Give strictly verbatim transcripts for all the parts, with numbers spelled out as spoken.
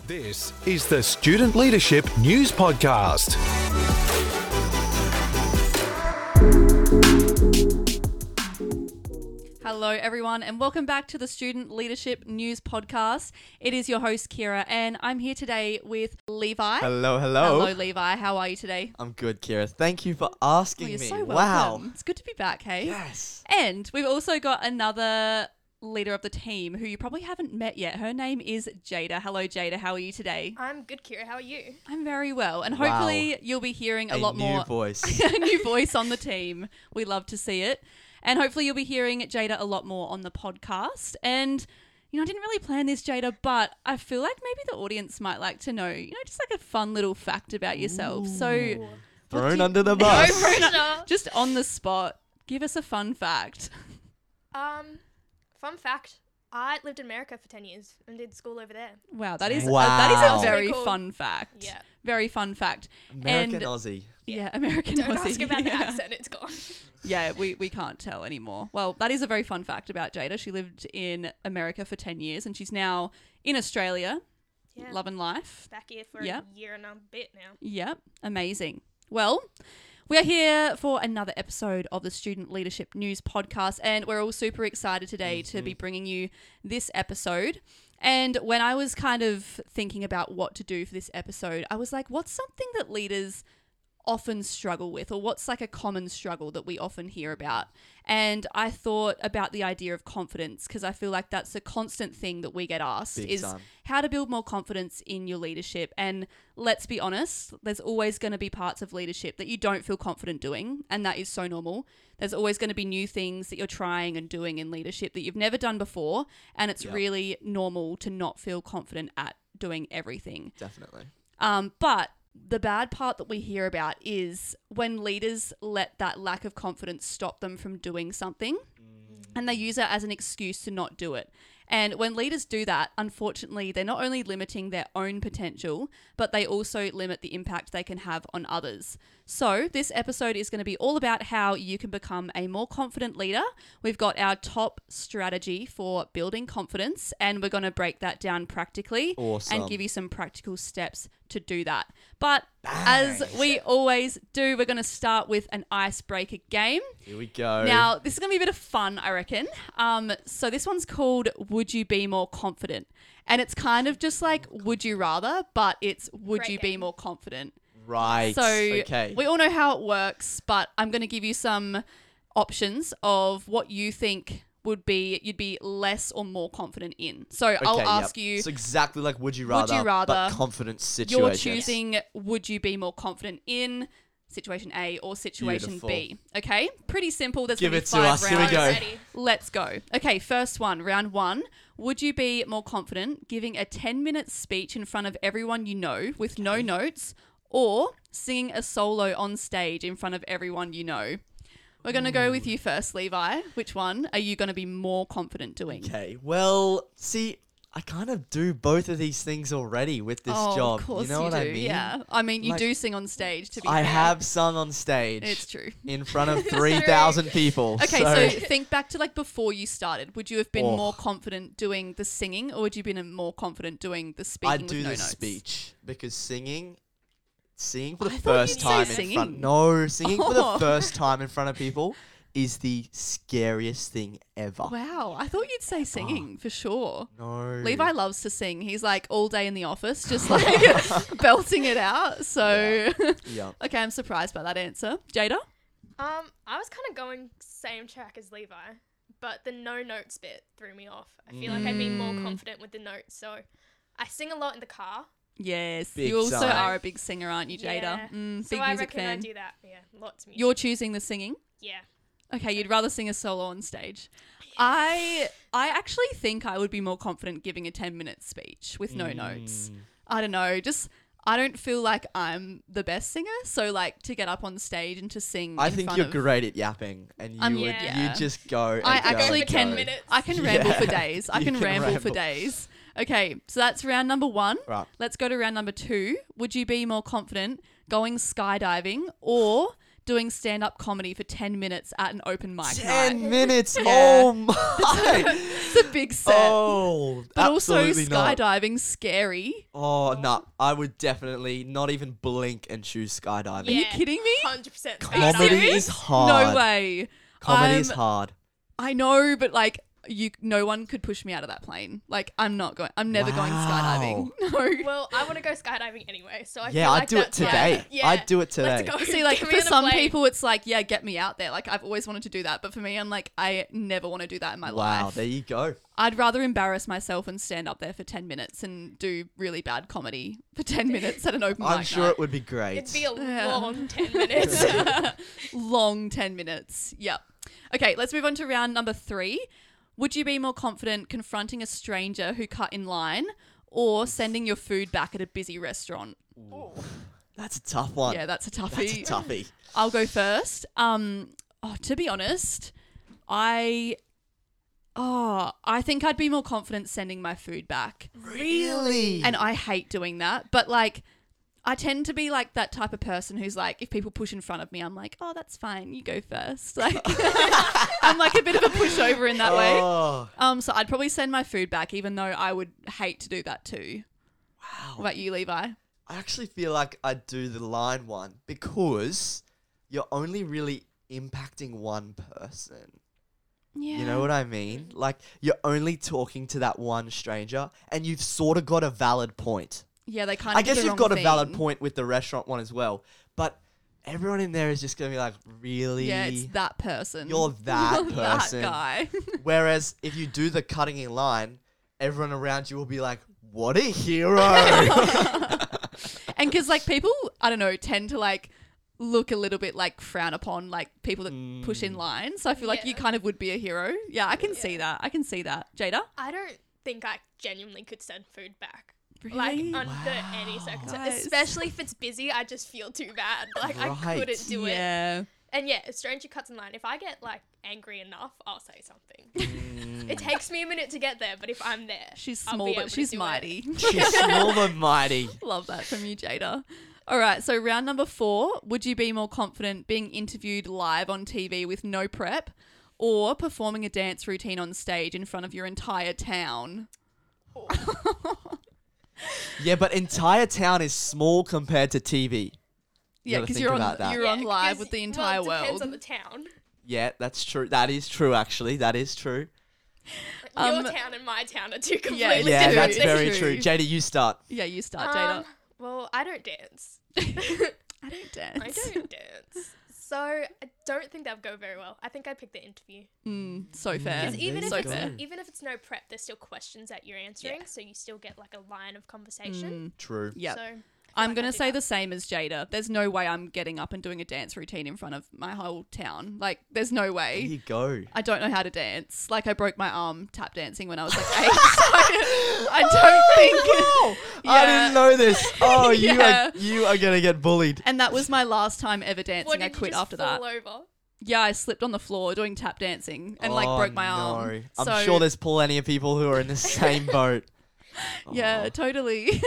This is the Student Leadership News Podcast. Hello, everyone, and welcome back to the Student Leadership News Podcast. It is your host, Kira, and I'm here today with Levi. Hello, hello. Hello, Levi. How are you today? I'm good, Kira. Thank you for asking Oh, you're me. so welcome. Wow. It's good to be back, hey? Yes. And we've also got another leader of the team who you probably haven't met yet. Her name is Jada. Hello, Jada. How are you today? I'm good, Kira. How are you? I'm very well, and Wow. hopefully you'll be hearing a, A lot new more voice. a new voice on the team. We love to see it. And hopefully you'll be hearing Jada a lot more on the podcast. And, you know, I didn't really plan this, Jada, but I feel like maybe the audience might like to know, you know, just like a fun little fact about yourself. So, what Thrown do you- under the No bus. pressure. Just on the spot, give us a fun fact. Um, fun fact. I lived in America for ten years and did school over there. Wow, that is, Wow. a, that is a That's very pretty cool. fun fact. Yeah. Very fun fact. American And- Aussie. Yeah, American Don't Aussie. ask about the Yeah. accent. It's gone. Yeah, we, we can't tell anymore. Well, that is a very fun fact about Jada. She lived in America for ten years and she's now in Australia, Yeah. loving life. Back here for Yep. a year and a bit now. Yep, amazing. Well, we are here for another episode of the Student Leadership News Podcast, and we're all super excited today to be bringing you this episode. And when I was kind of thinking about what to do for this episode, I was like, what's something that leaders often struggle with, or what's like a common struggle that we often hear about? And I thought about the idea of confidence, because I feel like that's a constant thing that we get asked Big is time. how to build more confidence in your leadership. And let's be honest, there's always going to be parts of leadership that you don't feel confident doing, and that is so normal. There's always going to be new things that you're trying and doing in leadership that you've never done before, and it's Yep. really normal to not feel confident at doing everything. Definitely. Um, but the bad part that we hear about is when leaders let that lack of confidence stop them from doing something, and they use it as an excuse to not do it. And when leaders do that, unfortunately, they're not only limiting their own potential, but they also limit the impact they can have on others. So this episode is going to be all about how you can become a more confident leader. We've got our top strategy for building confidence, and we're going to break that down practically Awesome. and give you some practical steps to do that. But as we always do, we're going to start with an icebreaker game. Here we go. Now, this is going to be a bit of fun, I reckon. Um, so this one's called Would You Be More Confident? And it's kind of just like Would You Rather, but it's Would Great You Be game. More Confident? right. So okay. we all know how it works, but I'm going to give you some options of what you think would be you'd be less or more confident in. So I'll Okay, ask yep. you, It's exactly like would you Would rather, you rather- but confidence situation. you're choosing would you be more confident in situation A or situation Beautiful. B. Okay? Pretty simple. There's Give going to be it to five us. Here we rounds. go. Ready. Let's go. Okay, first one, round one. Would you be more confident giving a ten minute speech in front of everyone you know with no notes, or singing a solo on stage in front of everyone you know? We're going to go with you first, Levi. Which one are you going to be more confident doing? Okay. Well, see, I kind of do both of these things already with this oh, job. of course you know what do. I mean? Yeah. I mean, you Like, do sing on stage, to be I fair. have sung on stage. It's true. in front of three thousand people. Okay, so, so think back to like before you started. Would you have been Oh. more confident doing the singing, or would you have been more confident doing the speaking I'd with do no the notes? speech because singing, singing for the I thought first you'd say time in singing. front. No, singing for Oh. the first time in front of people is the scariest thing ever. Wow, I thought you'd say singing for sure. No, Levi loves to sing. He's like all day in the office, just like belting it out. So, Yeah. okay, I'm surprised by that answer. Jada? Um, I was kind of going same track as Levi, but the no notes bit threw me off. I feel like I'd be more Mm. confident with the notes. So I sing a lot in the car. Yes. Big you also time. are a big singer, aren't you, Jada? Yeah. Mm, So big I music reckon fan. I do that. Yeah, lots of music. You're choosing the singing? yeah. Okay, you'd rather sing a solo on stage. I I actually think I would be more confident giving a ten minute speech with no notes. Mm. I don't know, just I don't feel like I'm the best singer, so like to get up on stage and to sing I in think front you're of, great at yapping, and you I'm- would yeah. you just go. And I go actually and can go. minutes. I can ramble for Yeah. days. I You can, can ramble, for ramble. days. Okay, so that's round number one. Right. Let's go to round number two. Would you be more confident going skydiving or doing stand-up comedy for ten minutes at an open mic Ten night. minutes. Yeah. Oh my. It's a big set. Oh, but also absolutely not. skydiving, scary. Oh no, I would definitely not even blink and choose skydiving. Are you Yeah. kidding me? one hundred percent. Comedy serious? is hard. No way. Comedy I'm- is hard. I know, but like you, no one could push me out of that plane. Like I'm not going. I'm never going skydiving. No. Well, I want to go skydiving anyway, so I Yeah, feel I'd like do it that's today. why- Yeah. I'd do it today. Let's go. See, like Get me for on a some plane. people, it's like, yeah, get me out there. Like I've always wanted to do that, but for me, I'm like, I never want to do that in my Wow, life. there you go. I'd rather embarrass myself and stand up there for ten minutes and do really bad comedy for ten minutes at an open I'm mic sure night. it would be great. It'd be a Yeah. long ten minutes. Long ten minutes. Yep. Okay, let's move on to round number three. Would you be more confident confronting a stranger who cut in line or sending your food back at a busy restaurant? That's a tough one. Yeah, that's a That's toughie. a toughie. I'll go first. Um, oh, to be honest, I, oh, I think I'd be more confident sending my food back, Really? and I hate doing that. But like, I tend to be like that type of person who's like, if people push in front of me, I'm like, oh, that's fine, you go first. Like, I'm like a bit of a pushover in that way. Oh, Um, so I'd probably send my food back, even though I would hate to do that too. wow. What about you, Levi? I actually feel like I'd do the line one because you're only really impacting one person. Yeah. You know what I mean? Like, you're only talking to that one stranger and you've sort of got a valid point. Yeah, they kind of. I guess did the you've wrong got a valid thing. point with the restaurant one as well. But everyone in there is just going to be like, really? Yeah, it's that person. You're that You're person. That guy. Whereas if you do the cutting in line, everyone around you will be like, what a hero. And because like people, I don't know, tend to like look a little bit like frown upon like people that push in Mm. line. So I feel like you Yeah. kind of would be a hero. Yeah, I can see that. I can see that. Jada? I don't think I genuinely could send food back. Really? Like under any Wow. circumstance, Guys. especially if it's busy, I just feel too bad. Like I Right. couldn't do it. yeah. And yeah, a stranger cuts in line. If I get like angry enough, I'll say something. Mm. It takes me a minute to get there, but if I'm there, She's I'll small, be able but to she's do it. mighty. She's small but mighty. Love that from you, Jada. All right, so round number four. Would you be more confident being interviewed live on T V with no prep or performing a dance routine on stage in front of your entire town? Yeah, but entire town is small compared to T V. Yeah, gotta because think you're on about that. you're on Yeah, live 'cause- with the entire well, it depends world. on the town. Yeah, that's true. That is true, actually. That is true. Um, Your town and my town are two completely Yeah, Yeah, true, that's it's very true. true. Jada, you start. Yeah, you start, Jada. Um, well, I don't dance. I don't dance. I don't dance. So I don't think that would go very well. I think I'd pick the interview. Mm, so fair. Yeah, Because even there if so you it's fair. go. even if it's no prep, there's still questions that you're answering, Yeah. so you still get like a line of conversation. Mm, True. yeah. So I'm like going to I'd do say that. the same as Jada. There's no way I'm getting up and doing a dance routine in front of my whole town. Like, there's no There way. you go. I don't know how to dance. Like, I broke my arm tap dancing when I was like eight. So I don't think. I Yeah. didn't know this. Oh, you Yeah. are you are gonna get bullied. And that was my last time ever dancing. What, I did you quit just after that. fall over? Yeah, I slipped on the floor doing tap dancing and like Oh, broke my no. arm. I'm So, sure there's plenty of people who are in the same boat. Yeah, Oh. totally.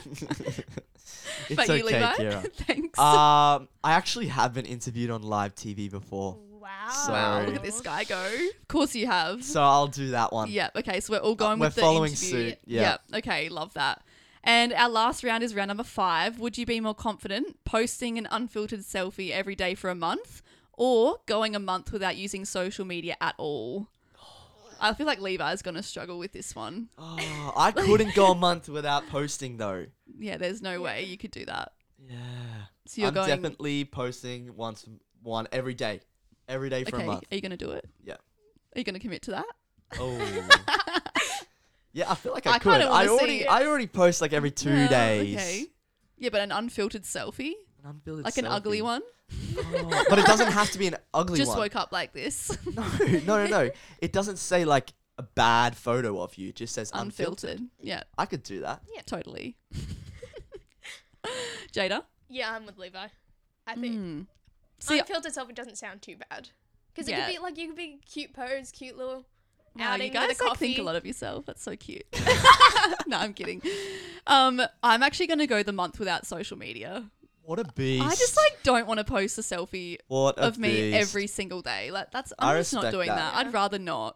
It's But okay, you, Levi? Kira. Thanks. Um, I actually have been interviewed on live T V before, Wow. So- wow, look at this guy go. Of course you have. so I'll do that one. Yep. Okay, so we're all going we're with the following interview. suit, yeah. Yep. Okay, love that. And our last round is round number five. Would you be more confident posting an unfiltered selfie every day for a month or going a month without using social media at all? I feel like Levi's going to struggle with this one. Oh, I couldn't go a month without posting though. Yeah, there's no way you could do that. Yeah. So you're I'm going. definitely posting once one every day. Every day for Okay, a month. are you going to do it? Yeah. Are you going to commit to that? Oh. Yeah, I feel like I, I could. kinda I wanna already see- I already post like every two No, days. Okay. Yeah, but an unfiltered selfie? An unfiltered Like an ugly selfie. one? Oh, but it doesn't have to be an ugly Just one. woke up like this. No, no, no, no. It doesn't say like a bad photo of you. It just says unfiltered. Unfiltered. Yeah, I could do that. totally. Jada? Yeah, I'm with Levi. I think Mm. See, unfiltered selfie doesn't sound too bad. Because it Yeah. could be like you could be cute pose, cute little wow, outing you guys with a like coffee. think a lot of yourself. That's so cute. No, I'm kidding. Um, I'm actually going to go the month without social media. What a beast. I just like don't want to post a selfie what a of me beast. every single day. Like that's I I'm just not respect doing that. that. Yeah. I'd rather not.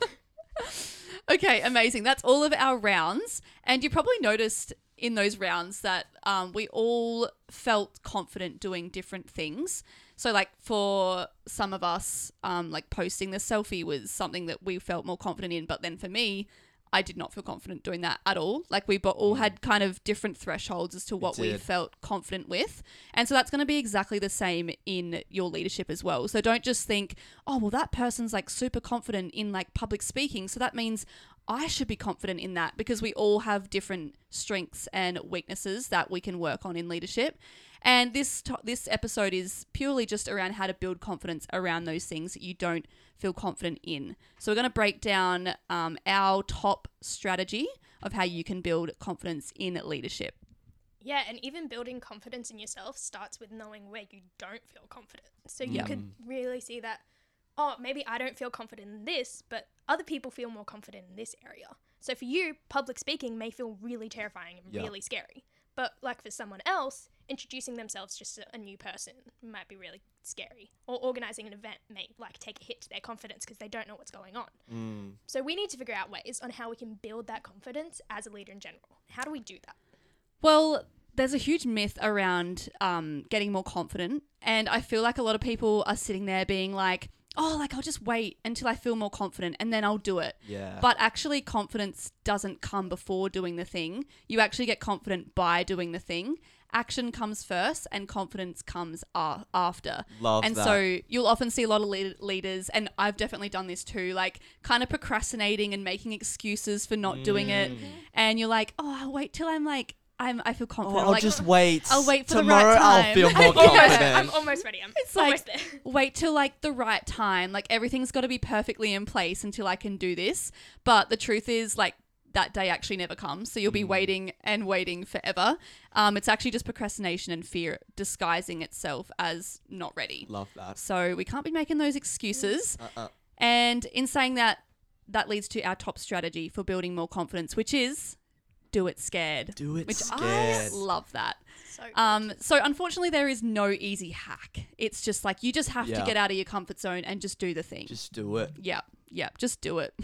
Okay, amazing. That's all of our rounds, and you probably noticed in those rounds that um, we all felt confident doing different things. So, like for some of us, um, like posting the selfie was something that we felt more confident in. But then for me, I did not feel confident doing that at all. Like we bo- all had kind of different thresholds as to what we did. felt confident with. And so that's going to be exactly the same in your leadership as well. So don't just think, oh, well, that person's like super confident in like public speaking. So that means I should be confident in that, because we all have different strengths and weaknesses that we can work on in leadership. And this to- this episode is purely just around how to build confidence around those things that you don't feel confident in. So we're going to break down um, our top strategy of how you can build confidence in leadership. Yeah, and even building confidence in yourself starts with knowing where you don't feel confident. So you Yeah. could really see that, oh, maybe I don't feel confident in this, but other people feel more confident in this area. So for you, public speaking may feel really terrifying and Yeah. really scary. But like for someone else, introducing themselves just to a new person might be really scary. Or organizing an event may like take a hit to their confidence because they don't know what's going on. Mm. So we need to figure out ways on how we can build that confidence as a leader in general. How do we do that? Well, there's a huge myth around um, getting more confident. And I feel like a lot of people are sitting there being like, oh, like I'll just wait until I feel more confident and then I'll do it. Yeah. But actually, confidence doesn't come before doing the thing. You actually get confident by doing the thing. Action comes first and confidence comes a- after. Love and that. so you'll often see a lot of lead- leaders, and I've definitely done this too, like kind of procrastinating and making excuses for not doing it. Mm. And you're like, oh, I'll wait till I'm like, I'm, I feel Oh, confident. I'll like, just wait. I'll wait for the Tomorrow right I'll time. feel I'm more almost, I'm confident. almost ready. I'm It's almost like, there. wait till like the right time. Like everything's got to be perfectly in place until I can do this. But the truth is, like, that day actually never comes. So you'll be Mm. waiting and waiting forever. Um, it's actually just procrastination and fear disguising itself as not ready. Love that. So we can't be making those excuses. Uh-uh. And in saying that, that leads to our top strategy for building more confidence, which is do it scared. Do it Which I scared. love that. So good. Um, so unfortunately, there is no easy hack. It's just like you just have to Yeah. get out of your comfort zone and just do the thing. Just do it. Yep, yep, just do it.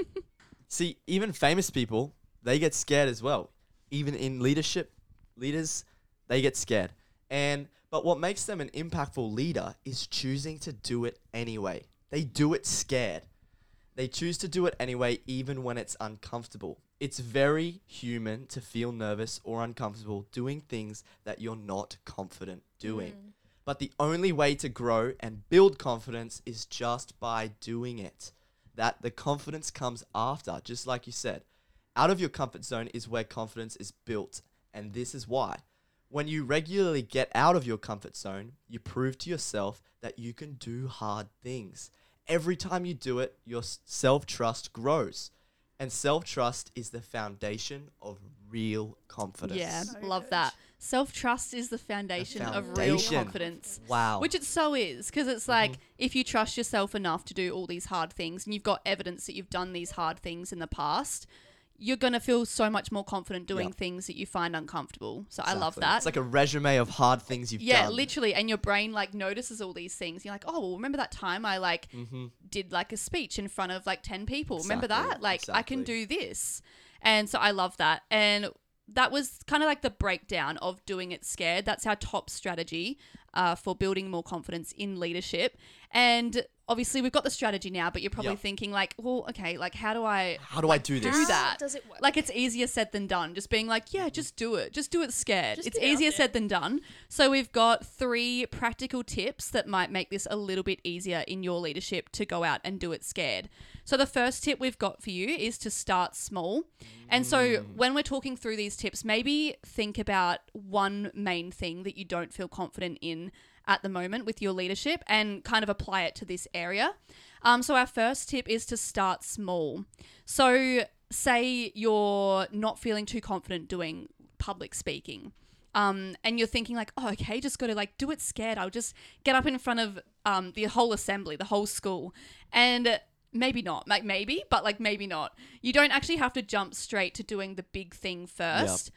See, even famous people, they get scared as well. Even in leadership, leaders, they get scared. And but what makes them an impactful leader is choosing to do it anyway. They do it scared. They choose to do it anyway, even when it's uncomfortable. It's very human to feel nervous or uncomfortable doing things that you're not confident doing. Mm. But the only way to grow and build confidence is just by doing it. That the confidence comes after, just like you said. Out of your comfort zone is where confidence is built. And this is why. When you regularly get out of your comfort zone, you prove to yourself that you can do hard things. Every time you do it, your s- self-trust grows. And self-trust is the foundation of real confidence. Yeah, So love good. that. Self-trust is the foundation, of real foundation. confidence. Wow. Which it so is, because it's like if you trust yourself enough to do all these hard things and you've got evidence that you've done these hard things in the past, you're going to feel so much more confident doing Yep. things that you find uncomfortable. So I love Exactly. that. It's like a resume of hard things you've yeah, done. literally. And your brain like notices all these things. You're like, oh, well, remember that time I like Mm-hmm. did like a speech in front of like ten people. Remember Exactly, that? Like I can exactly. do this. And so I love that. And that was kind of like the breakdown of doing it scared. That's our top strategy uh, for building more confidence in leadership. And obviously we've got the strategy now, but you're probably Yep. thinking like, well, okay, like how do I How do I do this? do How that? does it work? Like it's easier said than done. Just being like, yeah, just do it. Just do it scared. Just it's get out easier there. said than done. So we've got three practical tips that might make this a little bit easier in your leadership to go out and do it scared. So the first tip we've got for you is to start small. And so when we're talking through these tips, maybe think about one main thing that you don't feel confident in at the moment with your leadership and kind of apply it to this area. Um, so our first tip is to start small. So say you're not feeling too confident doing public speaking. Um, and you're thinking like, oh, okay, just got to like do it scared. I'll just get up in front of um, the whole assembly, the whole school. And maybe not, like maybe, but like maybe not. You don't actually have to jump straight to doing the big thing first.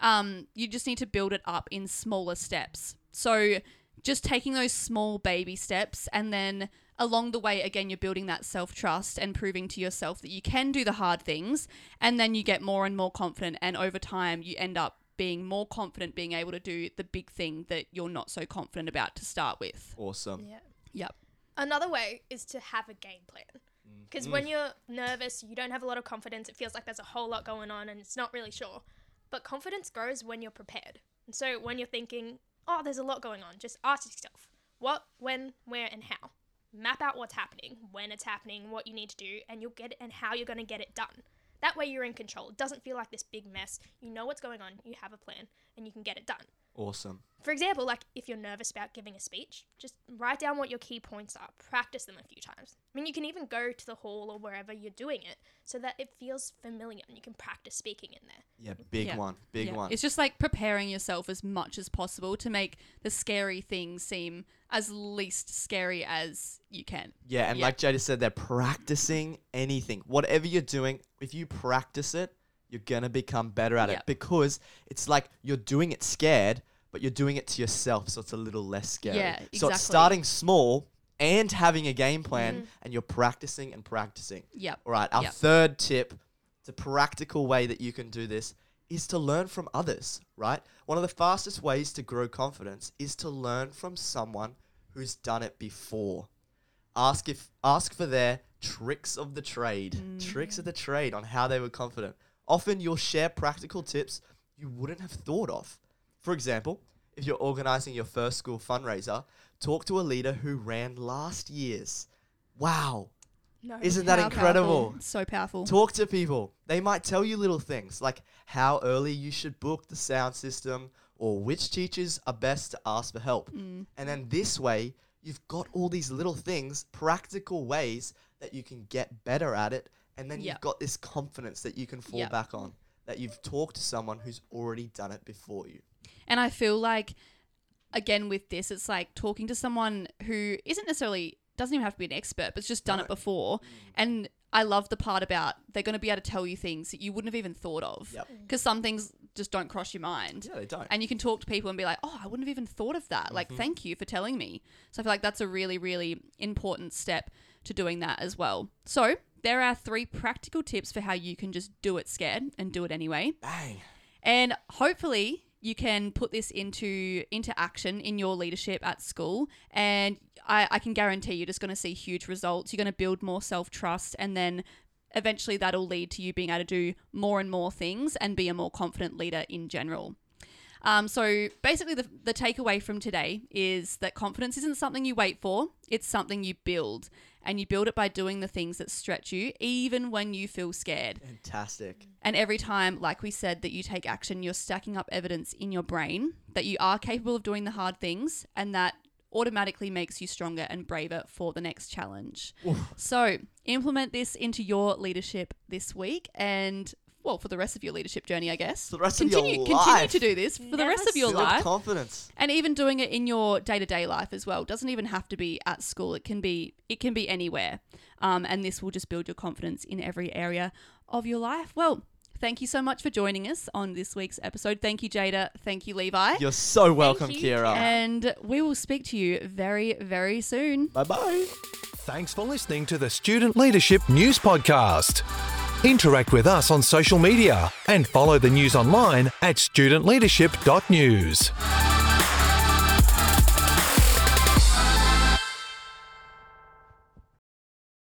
Um, you just need to build it up in smaller steps. So just taking those small baby steps, and then along the way, again, you're building that self-trust and proving to yourself that you can do the hard things, and then you get more and more confident, and over time you end up being more confident, being able to do the big thing that you're not so confident about to start with. Awesome. Yeah. Yep. Another way is to have a game plan. Because when you're nervous, you don't have a lot of confidence. It feels like there's a whole lot going on and it's not really sure. But confidence grows when you're prepared. And so when you're thinking, oh, there's a lot going on, just ask yourself, what, when, where, and how. Map out what's happening, when it's happening, what you need to do, and you'll get it, and how you're going to get it done. That way you're in control. It doesn't feel like this big mess. You know what's going on, you have a plan, and you can get it done. Awesome. For example, like if you're nervous about giving a speech, just write down what your key points are. Practice them a few times. I mean, you can even go to the hall or wherever you're doing it so that it feels familiar and you can practice speaking in there. Yeah, big Yeah. one. Big Yeah. one. It's just like preparing yourself as much as possible to make the scary things seem as least scary as you can. Yeah, and Yeah. like Jada said, they're practicing anything. Whatever you're doing, if you practice it, you're going to become better at Yep. it, because it's like you're doing it scared, but you're doing it to yourself, so it's a little less scary. Yeah, So exactly. it's starting small and having a game plan, and you're practicing and practicing. Yep. All right, our Yep. third tip, it's a practical way that you can do this, is to learn from others, right? One of the fastest ways to grow confidence is to learn from someone who's done it before. Ask if ask for their tricks of the trade, tricks of the trade on how they were confident. Often you'll share practical tips you wouldn't have thought of. For example, if you're organizing your first school fundraiser, talk to a leader who ran last year's. Wow. No. Isn't that How incredible? powerful. So powerful. Talk to people. They might tell you little things like how early you should book the sound system, or which teachers are best to ask for help. And then this way, you've got all these little things, practical ways that you can get better at it. And then Yep. you've got this confidence that you can fall Yep. back on, that you've talked to someone who's already done it before you. And I feel like, again, with this, it's like talking to someone who isn't necessarily, doesn't even have to be an expert, but it's just done No. it before. And I love the part about they're going to be able to tell you things that you wouldn't have even thought of. Yep. Because some things just don't cross your mind. Yeah, they don't. And you can talk to people and be like, oh, I wouldn't have even thought of that. Like, thank you for telling me. So I feel like that's a really, really important step to doing that as well. So there are three practical tips for how you can just do it scared and do it anyway. Bang. And hopefully you can put this into into action in your leadership at school. And I, I can guarantee you're just going to see huge results. You're going to build more self-trust, and then eventually that'll lead to you being able to do more and more things and be a more confident leader in general. Um, so basically the, the takeaway from today is that confidence isn't something you wait for, it's something you build. And you build it by doing the things that stretch you, even when you feel scared. Fantastic. And every time, like we said, that you take action, you're stacking up evidence in your brain that you are capable of doing the hard things, and that automatically makes you stronger and braver for the next challenge. So implement this into your leadership this week, and well, for the rest of your leadership journey, I guess. For the rest continue, of your Continue life. to do this for the Never rest of your Build life. confidence. And even doing it in your day-to-day life as well. Doesn't even have to be at school. It can be it can be anywhere. Um, and this will just build your confidence in every area of your life. Well, thank you so much for joining us on this week's episode. Thank you, Jada. Thank you, Levi. You're so welcome, you, Kira. And we will speak to you very, very soon. Bye-bye. Thanks for listening to the Student Leadership News Podcast. Interact with us on social media and follow the news online at student leadership dot news.